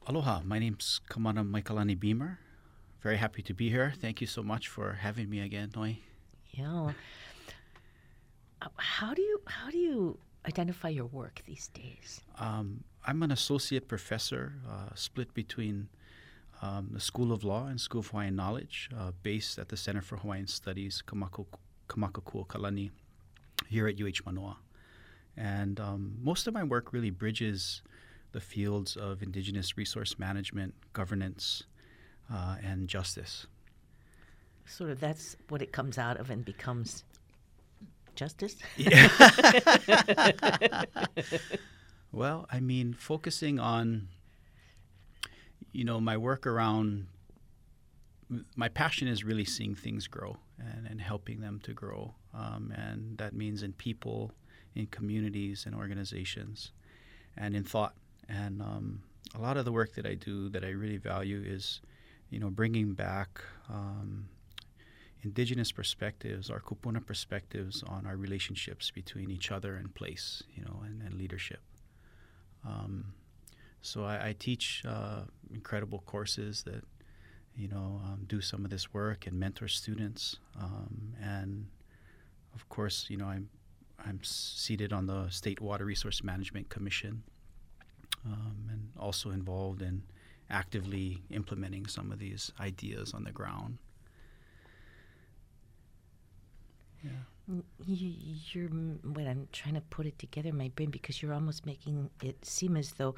Aloha, my name's Kamana Maikalani Beamer. Very happy to be here. Thank you so much for having me again, Noi. Yeah. How do you identify your work these days? I'm an associate professor, split between the School of Law and School of Hawaiian Knowledge, based at the Center for Hawaiian Studies, Kamakakua here at UH Manoa. And most of my work really bridges the fields of indigenous resource management, governance, and justice. Sort of that's what it comes out of and becomes justice? Yeah. Well, I mean, focusing on, my work around, my passion is really seeing things grow and helping them to grow. And that means in people, in communities and organizations, and in thought. And a lot of the work that I do that I really value is, bringing back indigenous perspectives, our kupuna perspectives on our relationships between each other and place, and leadership. So I teach incredible courses that, do some of this work and mentor students. And of course, I'm seated on the State Water Resource Management Commission, and also involved in actively implementing some of these ideas on the ground. Yeah. You're when I'm trying to put it together in my brain, because you're almost making it seem as though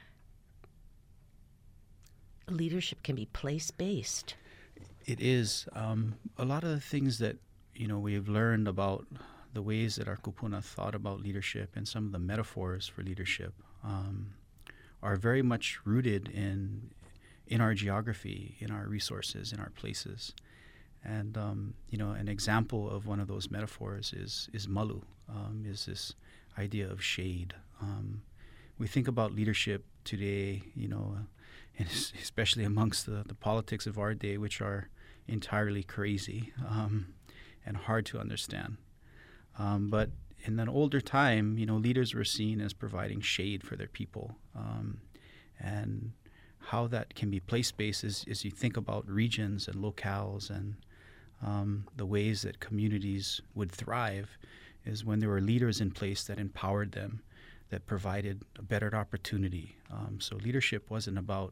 leadership can be place-based. It is. A lot of the things that, we've learned about the ways that our kupuna thought about leadership and some of the metaphors for leadership are very much rooted in our geography, in our resources, in our places. And, an example of one of those metaphors is malu, is this idea of shade. We think about leadership today, and especially amongst the politics of our day, which are entirely crazy and hard to understand. But in an older time, leaders were seen as providing shade for their people. And how that can be place-based is you think about regions and locales and the ways that communities would thrive is when there were leaders in place that empowered them, that provided a better opportunity. So leadership wasn't about,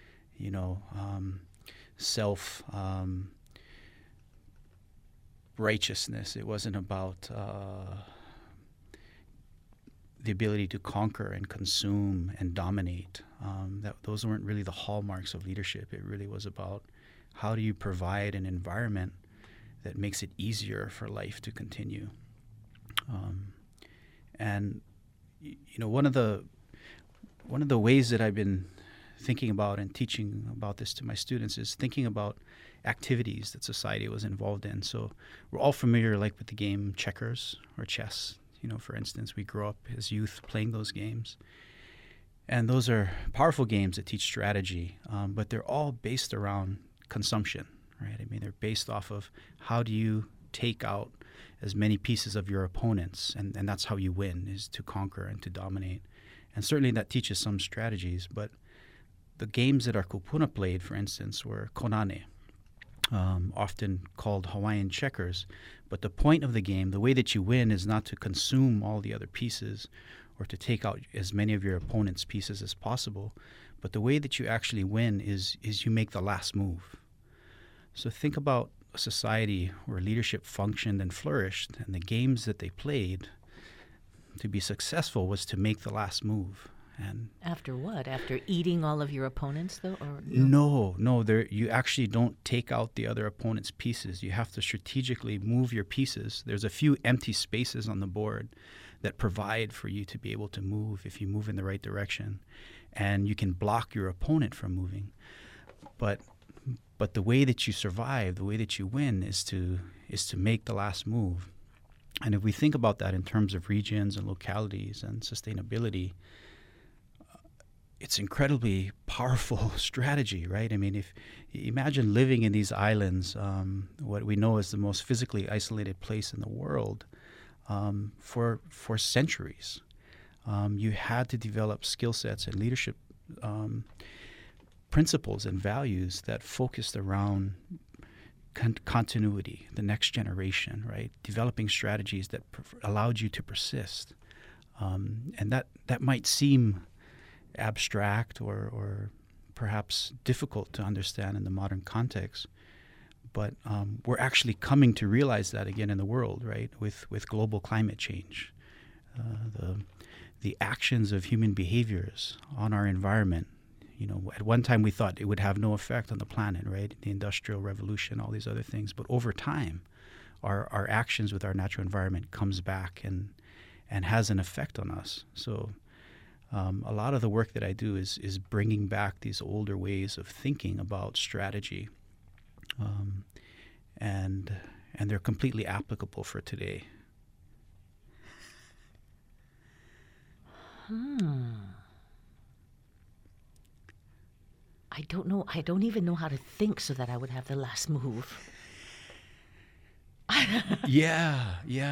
self righteousness. It wasn't about the ability to conquer and consume and dominate. Those weren't really the hallmarks of leadership. It really was about how do you provide an environment that makes it easier for life to continue. And one of the ways that I've been thinking about and teaching about this to my students is thinking about activities that society was involved in. So we're all familiar, like with the game checkers or chess. For instance, we grew up as youth playing those games. And those are powerful games that teach strategy, but they're all based around consumption, right? I mean, they're based off of how do you take out as many pieces of your opponents, and that's how you win, is to conquer and to dominate. And certainly that teaches some strategies, but the games that our kupuna played, for instance, were konane, often called Hawaiian checkers. But the point of the game, the way that you win, is not to consume all the other pieces or to take out as many of your opponent's pieces as possible, but the way that you actually win is you make the last move. So think about a society where leadership functioned and flourished, and the games that they played to be successful was to make the last move. And after what? After eating all of your opponents, though? Or no, you actually don't take out the other opponent's pieces. You have to strategically move your pieces. There's a few empty spaces on the board that provide for you to be able to move if you move in the right direction. And you can block your opponent from moving. But the way that you survive, the way that you win is to make the last move. And if we think about that in terms of regions and localities and sustainability, it's incredibly powerful strategy, right? I mean, if you imagine living in these islands, what we know is the most physically isolated place in the world, for centuries, you had to develop skill sets and leadership principles and values that focused around continuity, the next generation, right? Developing strategies that allowed you to persist. And that might seem abstract or perhaps difficult to understand in the modern context, but we're actually coming to realize that again in the world, right? With global climate change, the actions of human behaviors on our environment. At one time we thought it would have no effect on the planet, right? The Industrial Revolution, all these other things. But over time, our actions with our natural environment comes back and has an effect on us. So a lot of the work that I do is bringing back these older ways of thinking about strategy, and they're completely applicable for today. I don't know. I don't even know how to think so that I would have the last move. Yeah.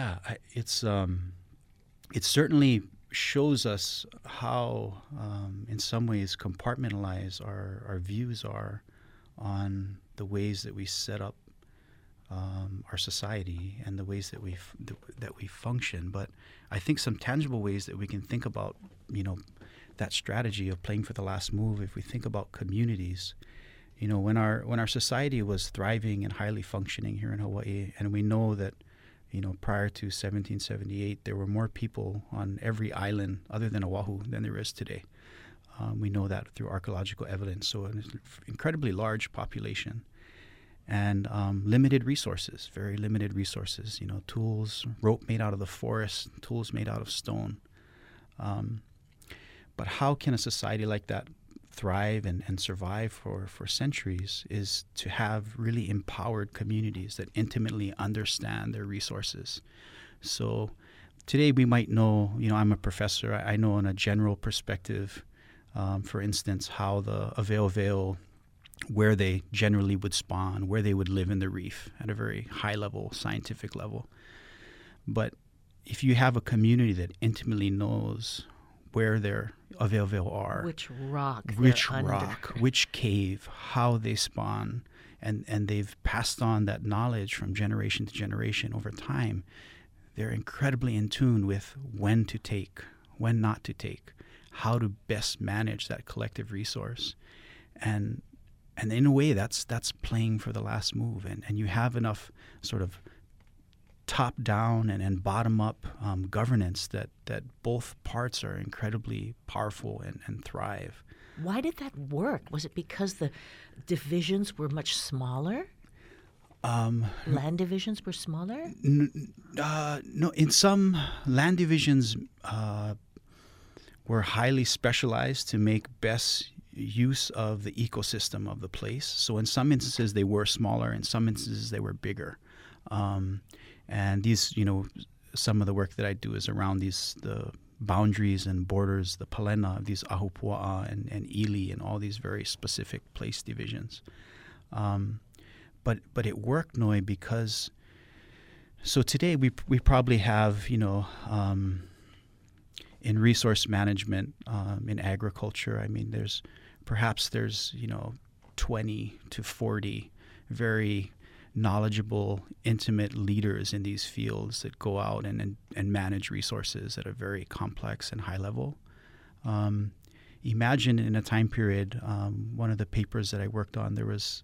It certainly shows us how, in some ways, compartmentalized our views are on the ways that we set up our society and the ways that we function. But I think some tangible ways that we can think about, that strategy of playing for the last move. If we think about communities, when our society was thriving and highly functioning here in Hawaii, and we know that, prior to 1778, there were more people on every island other than Oahu than there is today. We know that through archaeological evidence. So an incredibly large population and limited resources, very limited resources, tools, rope made out of the forest, tools made out of stone. But how can a society like that thrive and survive for centuries is to have really empowered communities that intimately understand their resources. So today we might know, I'm a professor, I know in a general perspective, for instance, how the Aveo, where they generally would spawn, where they would live in the reef at a very high level, scientific level. But if you have a community that intimately knows where their Aveo are, which rock, which cave, how they spawn, and they've passed on that knowledge from generation to generation over time, they're incredibly in tune with when to take, when not to take, how to best manage that collective resource. And in a way, that's playing for the last move. And you have enough sort of top-down and bottom-up governance that both parts are incredibly powerful and thrive. Why did that work? Was it because the divisions were much smaller? Land divisions were smaller? No, in some land divisions were highly specialized to make best use of the ecosystem of the place. So in some instances they were smaller, in some instances they were bigger. And these, some of the work that I do is around the boundaries and borders, the palena of these ahupua'a and ili and all these very specific place divisions. But it worked, Noi, because so today we probably have, in resource management, in agriculture, I mean, there's 20 to 40 very knowledgeable, intimate leaders in these fields that go out and manage resources at a very complex and high level. Imagine in a time period, one of the papers that I worked on, there was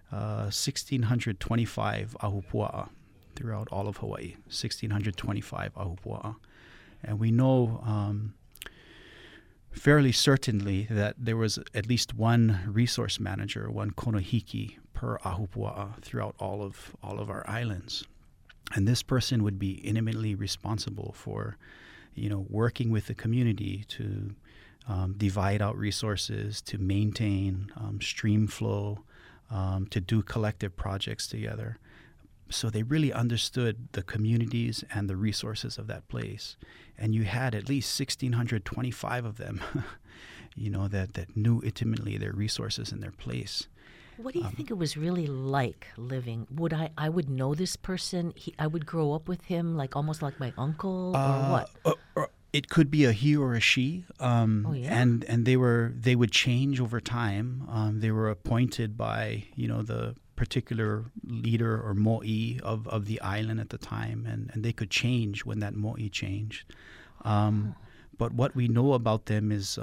1,625 ahupua'a throughout all of Hawaii, 1,625 ahupua'a. And we know fairly certainly that there was at least one resource manager, one konohiki per ahupua'a throughout all of our islands. And this person would be intimately responsible for, working with the community to divide out resources, to maintain stream flow, to do collective projects together. So they really understood the communities and the resources of that place. And you had at least 1,625 of them, that knew intimately their resources and their place. What do you think it was really like living? I would know this person? I would grow up with him, almost like my uncle, or what? It could be a he or a she, Oh, yeah? and they would change over time. They were appointed by the particular leader or mo'i of the island at the time, and they could change when that mo'i changed. But what we know about them is,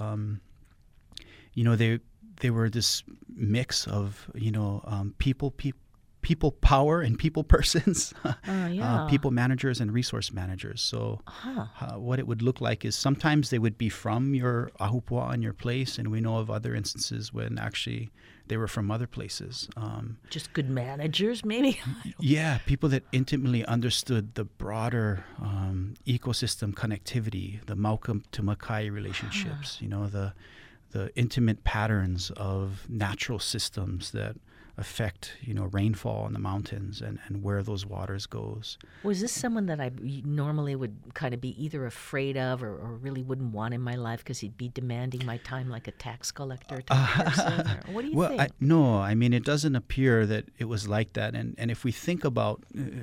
they were this mix of people power and people persons, Yeah. people managers and resource managers. So Huh. what it would look like is sometimes they would be from your ahupua'a and your place, and we know of other instances when actually they were from other places. Just good managers, maybe? Yeah, people that intimately understood the broader ecosystem connectivity, the Mauka to Makai relationships, the intimate patterns of natural systems that affect, rainfall in the mountains and where those waters goes. Was this someone that I normally would kind of be either afraid of or really wouldn't want in my life because he'd be demanding my time like a tax collector type person? Or what do you think? No, I mean, it doesn't appear that it was like that. And if we think about,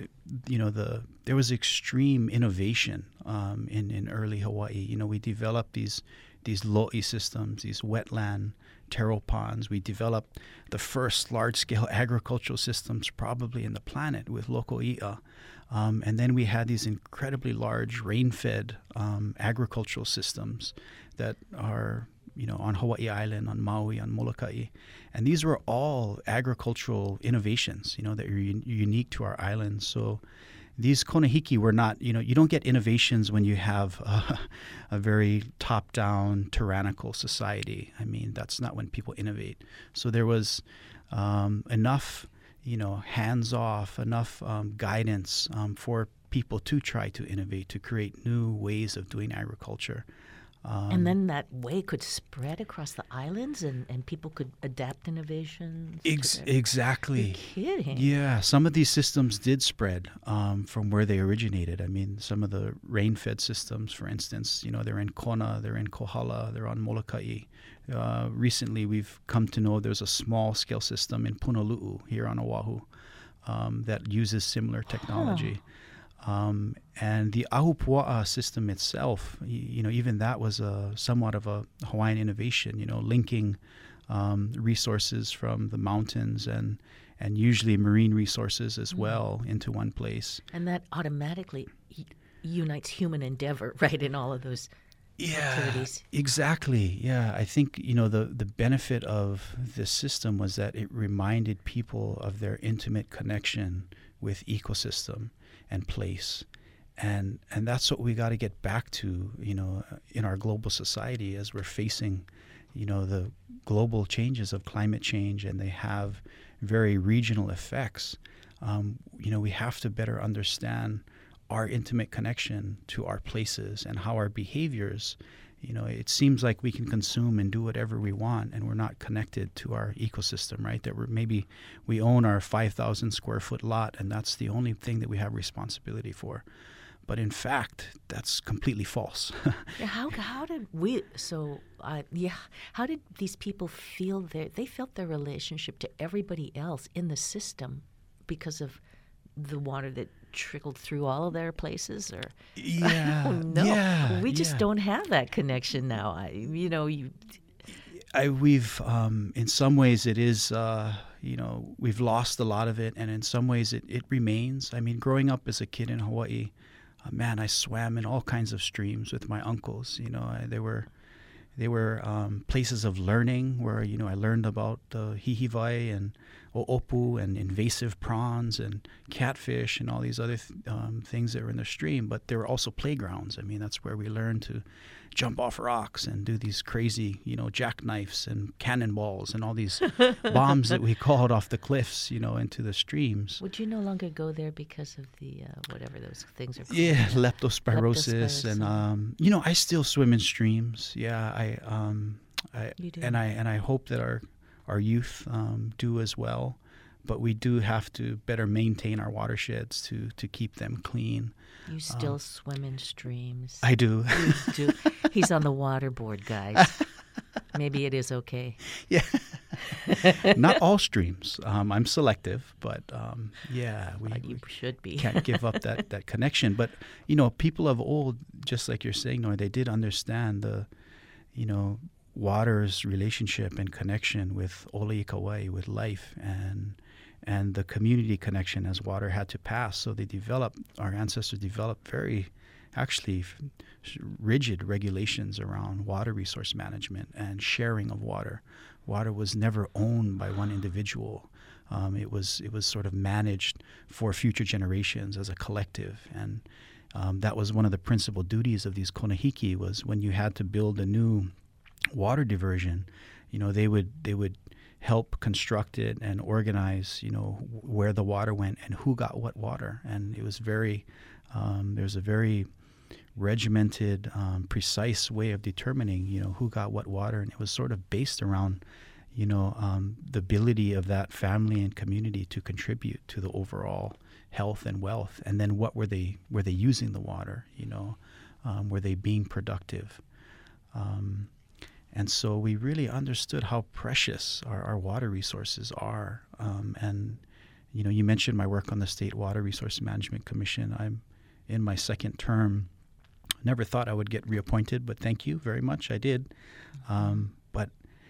there was extreme innovation in early Hawaii. We developed these lo'i systems, these wetland taro ponds. We developed the first large-scale agricultural systems probably in the planet with Loko'i'a. And then we had these incredibly large rain-fed agricultural systems that are, on Hawaii Island, on Maui, on Molokai. And these were all agricultural innovations, that are unique to our island. So these konehiki were not, you don't get innovations when you have a very top-down tyrannical society. I mean, that's not when people innovate. So there was enough, hands-off, enough guidance for people to try to innovate, to create new ways of doing agriculture. And then that way could spread across the islands and people could adapt innovations? Exactly. You're kidding. Yeah, some of these systems did spread from where they originated. I mean, some of the rain-fed systems, for instance, they're in Kona, they're in Kohala, they're on Molokai. Recently, we've come to know there's a small-scale system in Punalu'u here on Oahu that uses similar technology. And the ahupua'a system itself, even that was somewhat of a Hawaiian innovation, linking resources from the mountains and usually marine resources as well into one place. And that automatically unites human endeavor, right, in all of those activities. Exactly. Yeah, I think, the benefit of this system was that it reminded people of their intimate connection with ecosystem and place. And that's what we got to get back to, in our global society as we're facing, the global changes of climate change, and they have very regional effects. We have to better understand our intimate connection to our places and how our behaviors, it seems like we can consume and do whatever we want, and we're not connected to our ecosystem, right? That maybe we own our 5,000 square foot lot, and that's the only thing that we have responsibility for. But in fact, that's completely false. Yeah, how did how did these people feel they felt their relationship to everybody else in the system because of the water that trickled through all of their places? Or Yeah. no, Yeah, we just don't have that connection now. We've in some ways it is we've lost a lot of it, and in some ways it remains. I mean, growing up as a kid in Hawaii, man, I swam in all kinds of streams with my uncles. They were places of learning where I learned about the hihivai and o'opu and invasive prawns and catfish and all these other things that were in the stream. But there were also playgrounds. I mean, that's where we learned to jump off rocks and do these crazy, jackknifes and cannonballs and all these bombs that we called off the cliffs, into the streams. Would you no longer go there because of the whatever those things are called? Yeah, leptospirosis. And I still swim in streams. Yeah, You do. and I hope that our youth do as well. But we do have to better maintain our watersheds to keep them clean. You still swim in streams. I do. You do. He's on the water board, guys. Maybe it is okay. Yeah. Not all streams. I'm selective, but yeah, You should be. can't give up that connection. But, people of old, just like you're saying, Noy, they did understand the, water's relationship and connection with Olei Kauai, with life, and the community connection as water had to pass. So our ancestors developed very, actually, rigid regulations around water resource management and sharing of water. Water was never owned by one individual. It was sort of managed for future generations as a collective. And that was one of the principal duties of these konahiki, was when you had to build a new water diversion, they would help construct it and organize, where the water went and who got what water. And it was there's a very regimented, precise way of determining, who got what water. And it was sort of based around, the ability of that family and community to contribute to the overall health and wealth. And then what were they using the water? Were they being productive? And so we really understood how precious our water resources are. And, you mentioned my work on the State Water Resource Management Commission. I'm in my second term. Never thought I would get reappointed, but thank you very much. I did. But,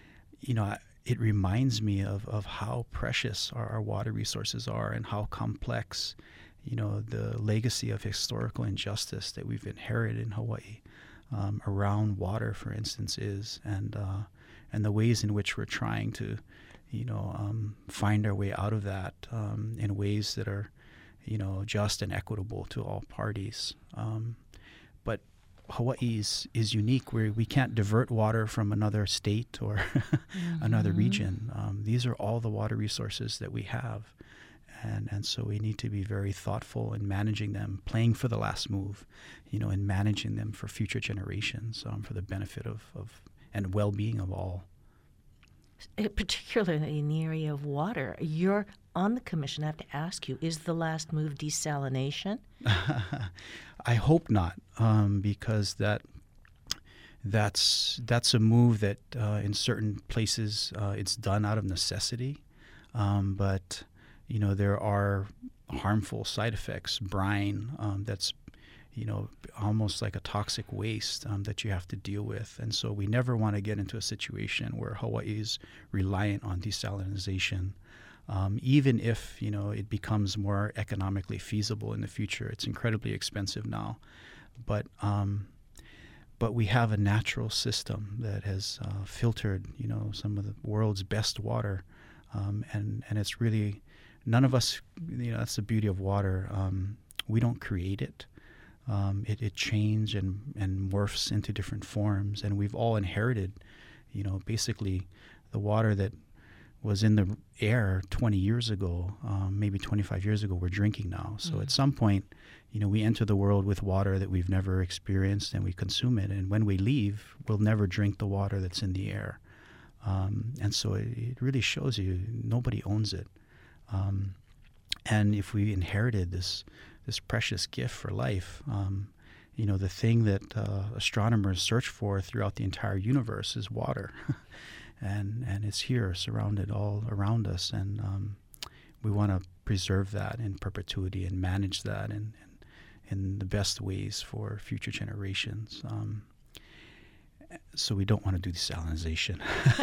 it reminds me of how precious our water resources are and how complex, the legacy of historical injustice that we've inherited in Hawaii. Around water, for instance, is, and the ways in which we're trying to, find our way out of that in ways that are, just and equitable to all parties. But Hawaii is unique, where we can't divert water from another state or another region. These are all the water resources that we have. And so we need to be very thoughtful in managing them, playing for the last move, and managing them for future generations, for the benefit of and well-being of all. Particularly in the area of water, you're on the commission. I have to ask you, is the last move desalination? I hope not, because that's a move that in certain places it's done out of necessity, but there are harmful side effects, brine, that's, almost like a toxic waste that you have to deal with. And so we never want to get into a situation where Hawaii is reliant on desalination. Even if, it becomes more economically feasible in the future. It's incredibly expensive now. But we have a natural system that has filtered, some of the world's best water. And it's really... None of us, that's the beauty of water. We don't create it. It changes and morphs into different forms. And we've all inherited, basically the water that was in the air 20 years ago, maybe 25 years ago, we're drinking now. So at some point, we enter the world with water that we've never experienced, and we consume it. And when we leave, we'll never drink the water that's in the air. And so it really shows you nobody owns it. And if we inherited this precious gift for life, the thing that astronomers search for throughout the entire universe is water. and it's here, surrounded all around us. And we want to preserve that in perpetuity and manage that in the best ways for future generations. So we don't want to do desalination.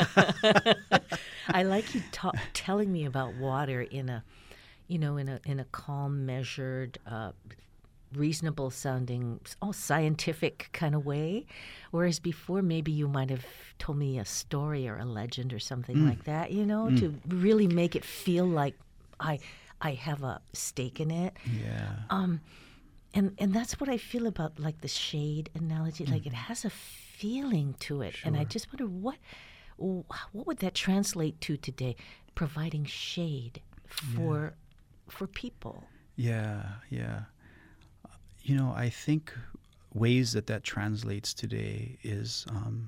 I like you telling me about water in a calm, measured, reasonable sounding, scientific kind of way. Whereas before, maybe you might have told me a story or a legend or something like that, to really make it feel like I have a stake in it. Yeah. And that's what I feel about like the shade analogy. Like it has a feeling to it. Sure. And I just wonder what would that translate to today? Providing shade for people. Yeah. I think ways that translates today is,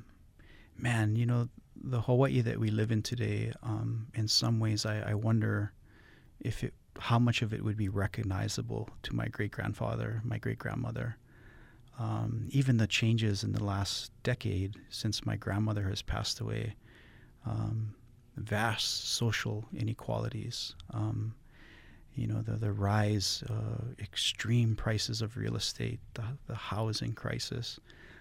the Hawaii that we live in today, in some ways I wonder how much of it would be recognizable to my great-grandfather, my great-grandmother. Even the changes in the last decade since my grandmother has passed away, vast social inequalities, the rise, extreme prices of real estate, the housing crisis.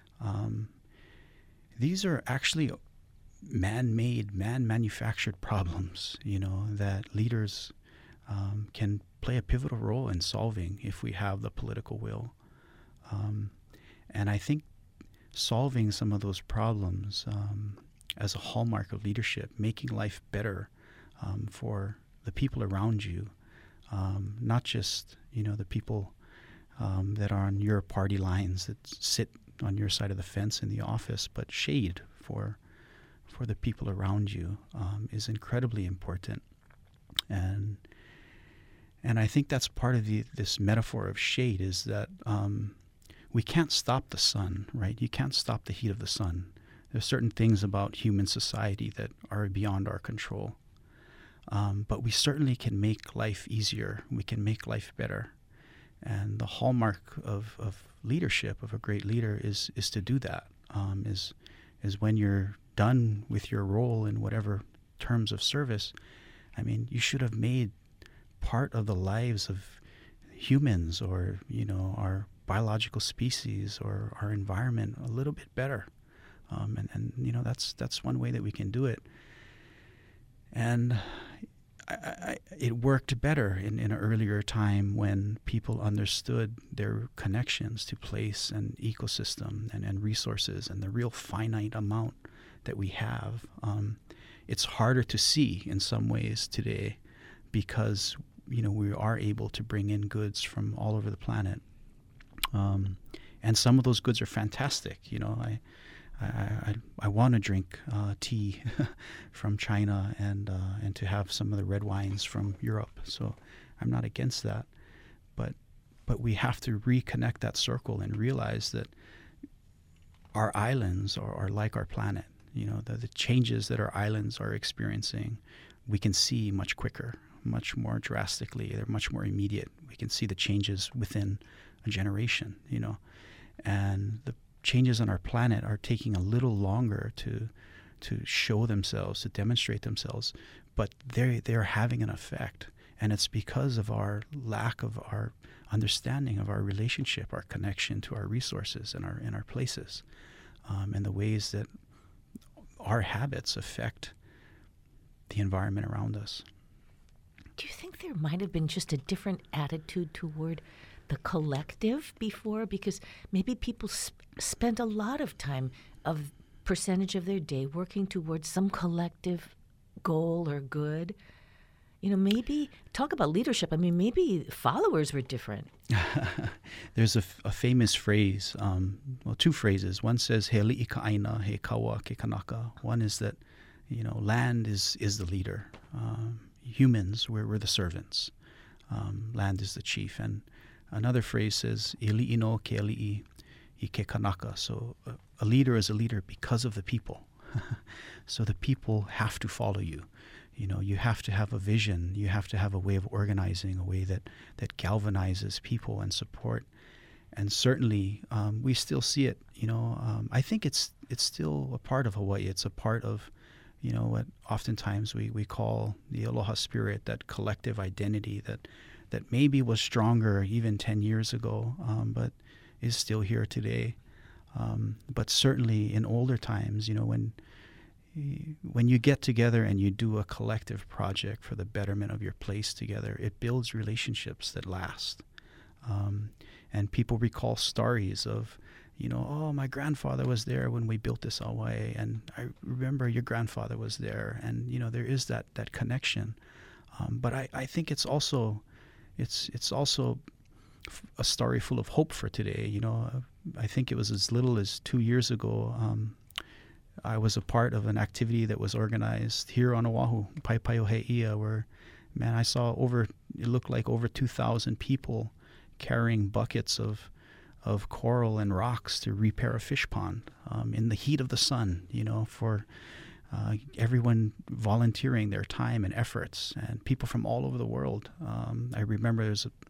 These are actually man-made, man-manufactured problems, that leaders can play a pivotal role in solving if we have the political will. And I think solving some of those problems as a hallmark of leadership, making life better for the people around you, not just the people that are on your party lines that sit on your side of the fence in the office, but shade for the people around you is incredibly important. And I think that's part of this metaphor of shade, is that we can't stop the sun, right? You can't stop the heat of the sun. There's certain things about human society that are beyond our control. But we certainly can make life easier. We can make life better. And the hallmark of leadership, of a great leader, is to do that. Is when you're done with your role in whatever terms of service, you should have made part of the lives of humans, or our biological species, or our environment a little bit better. And that's one way that we can do it. And it worked better in an earlier time when people understood their connections to place and ecosystem and resources and the real finite amount that we have. It's harder to see in some ways today because we are able to bring in goods from all over the planet, and some of those goods are fantastic. I want to drink tea from China and to have some of the red wines from Europe. So I'm not against that, but we have to reconnect that circle and realize that our islands are like our planet. The changes that our islands are experiencing, we can see much quicker, much more drastically. They're much more immediate. We can see the changes within a generation. And the changes on our planet are taking a little longer to show themselves, to demonstrate themselves, but they're having an effect, and it's because of our lack of our understanding of our relationship, our connection to our resources and our places, and the ways that our habits affect the environment around us. Do you think there might have been just a different attitude toward the collective before? Because maybe people spent a lot of time, of percentage of their day, working towards some collective goal or good. Maybe talk about leadership. Maybe followers were different. There's a famous phrase, two phrases. One says, he li'ika aina, he kawa ke kanaka. One is that, land is the leader. Humans, we're the servants. Land is the chief. And another phrase says, "Ili ino ke ali'i ike kanaka." So a leader is a leader because of the people. So the people have to follow you. You have to have a vision. You have to have a way of organizing, a way that galvanizes people and support. And certainly, we still see it. I think it's still a part of Hawaii. It's a part of what oftentimes we call the aloha spirit, that collective identity that maybe was stronger even 10 years ago, but is still here today. But certainly in older times, when you get together and you do a collective project for the betterment of your place together, it builds relationships that last. And people recall stories of, oh, my grandfather was there when we built this awai, and I remember your grandfather was there, and there is that connection. But I think it's also a story full of hope for today. I think it was as little as 2 years ago. I was a part of an activity that was organized here on Oahu, Paepaeohe'ia, where, man, I saw it looked like over 2,000 people carrying buckets of coral and rocks to repair a fish pond in the heat of the sun, for everyone volunteering their time and efforts, and people from all over the world. I remember there's a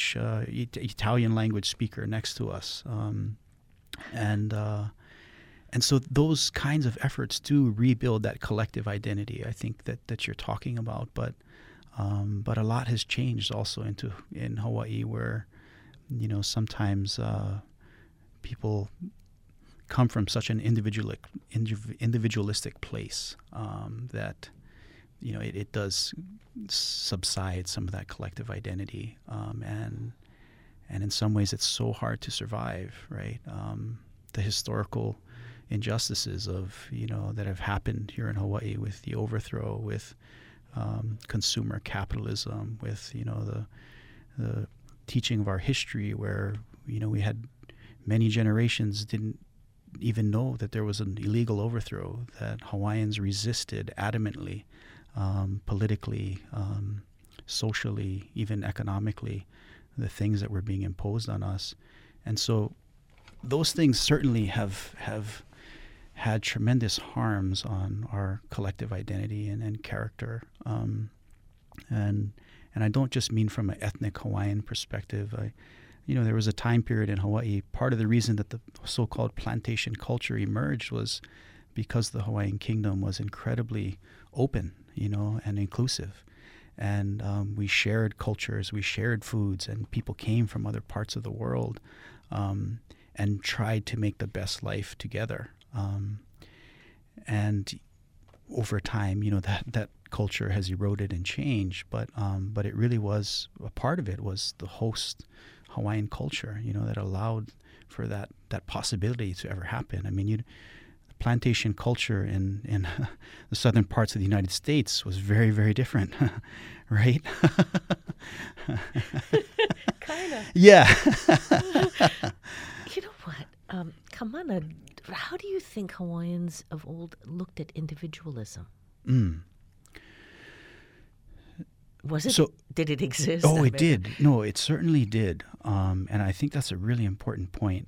Italian language speaker next to us, and and so those kinds of efforts do rebuild that collective identity, I think, that you're talking about. But a lot has changed also in Hawaii, where sometimes people come from such an individualistic place that it does subside some of that collective identity, and in some ways it's so hard to survive, right? The historical injustices of that have happened here in Hawaii, with the overthrow, with consumer capitalism, with the teaching of our history, where we had many generations didn't even know that there was an illegal overthrow, that Hawaiians resisted adamantly, politically, socially, even economically, the things that were being imposed on us. And so those things certainly have had tremendous harms on our collective identity and character. And I don't just mean from an ethnic Hawaiian perspective. There was a time period in Hawaii, part of the reason that the so-called plantation culture emerged was because the Hawaiian kingdom was incredibly open, and inclusive. And we shared cultures, we shared foods, and people came from other parts of the world and tried to make the best life together. And over time, that culture has eroded and changed, but it really was, a part of it was the host Hawaiian culture, that allowed for that possibility to ever happen. I mean, the plantation culture in the southern parts of the United States was very, very different, right? Kind of. Yeah. You know what? Kamana, how do you think Hawaiians of old looked at individualism? Was it? Did it exist? Oh, it did. No, it certainly did. And I think that's a really important point.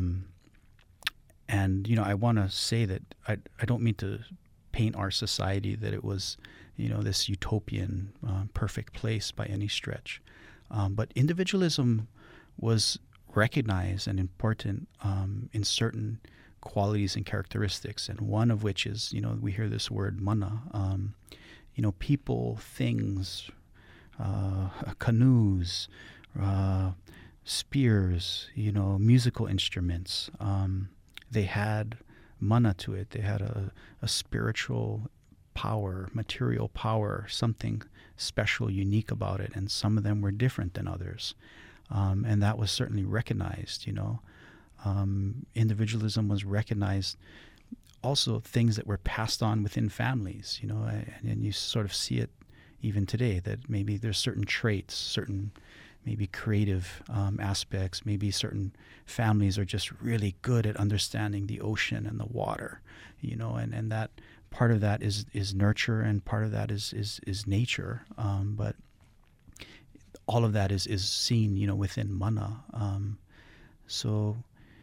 And I want to say that I don't mean to paint our society that it was, this utopian, perfect place by any stretch. But individualism was recognized and important in certain qualities and characteristics, and one of which is, we hear this word mana. People, things, canoes, spears, musical instruments. They had mana to it. They had a spiritual power, material power, something special, unique about it, and some of them were different than others. And that was certainly recognized, Individualism was recognized. Also, things that were passed on within families, and you sort of see it even today, that maybe there's certain traits, certain maybe creative aspects, maybe certain families are just really good at understanding the ocean and the water, and that part of that is nurture, and part of that is nature. But all of that is seen, within mana. So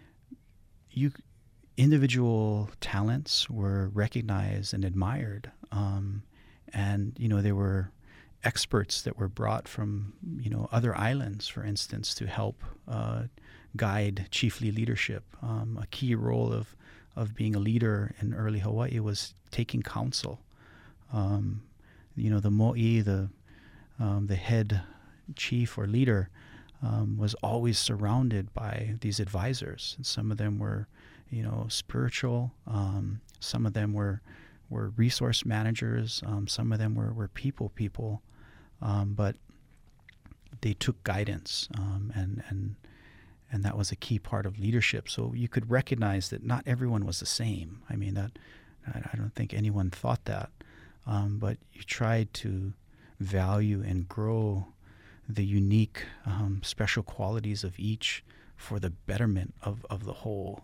individual talents were recognized and admired. And there were experts that were brought from, other islands, for instance, to help guide chiefly leadership. A key role of being a leader in early Hawaii was taking counsel. The mo'i, the head chief or leader, was always surrounded by these advisors. And some of them were, spiritual. Some of them were resource managers. Some of them were people. But they took guidance, and that was a key part of leadership. So you could recognize that not everyone was the same. I mean, that I don't think anyone thought that. But you tried to value and grow the unique, special qualities of each for the betterment of the whole.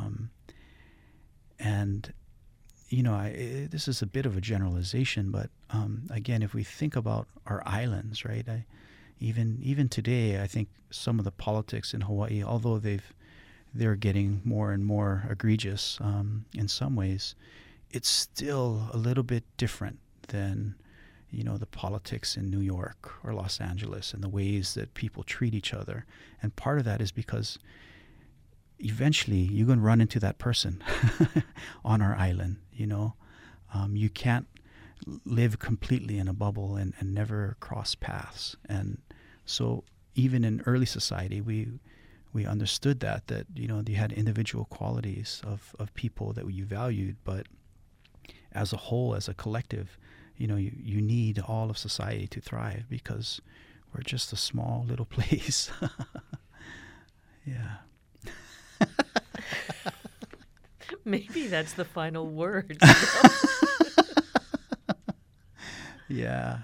And this is a bit of a generalization, but again, if we think about our islands, right? Even today, I think some of the politics in Hawaii, although they're getting more and more egregious in some ways, it's still a little bit different than the politics in New York or Los Angeles and the ways that people treat each other. And part of that is because eventually you're going to run into that person on our island. You can't live completely in a bubble and never cross paths. And so even in early society, we understood that you had individual qualities of people that you valued, but as a whole, as a collective, you need all of society to thrive because we're just a small little place. Yeah. Maybe that's the final word. Yeah.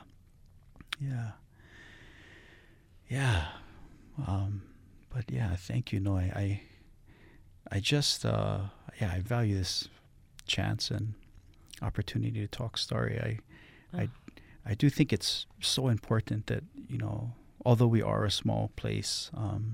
But yeah, thank you, Noy. I just I value this chance and opportunity to talk story. I do think it's so important that although we are a small place,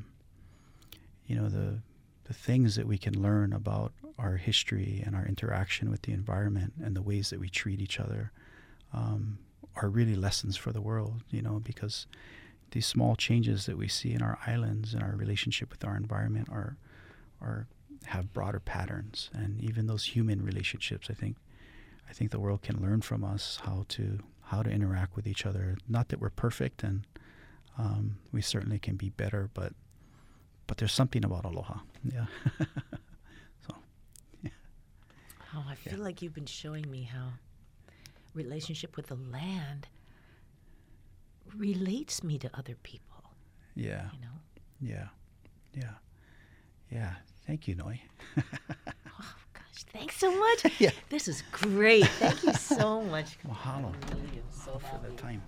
the things that we can learn about our history and our interaction with the environment and the ways that we treat each other are really lessons for the world. Because these small changes that we see in our islands and our relationship with our environment have broader patterns, and even those human relationships. I think the world can learn from us how to interact with each other. Not that we're perfect, and we certainly can be better, but there's something about aloha. Yeah. So. Yeah. Oh, I feel like you've been showing me how relationship with the land relates me to other people. Yeah. Yeah. Thank you, Noy. Oh, gosh, thanks so much. Yeah. This is great. Thank you so much. Mahalo I really am so for the time.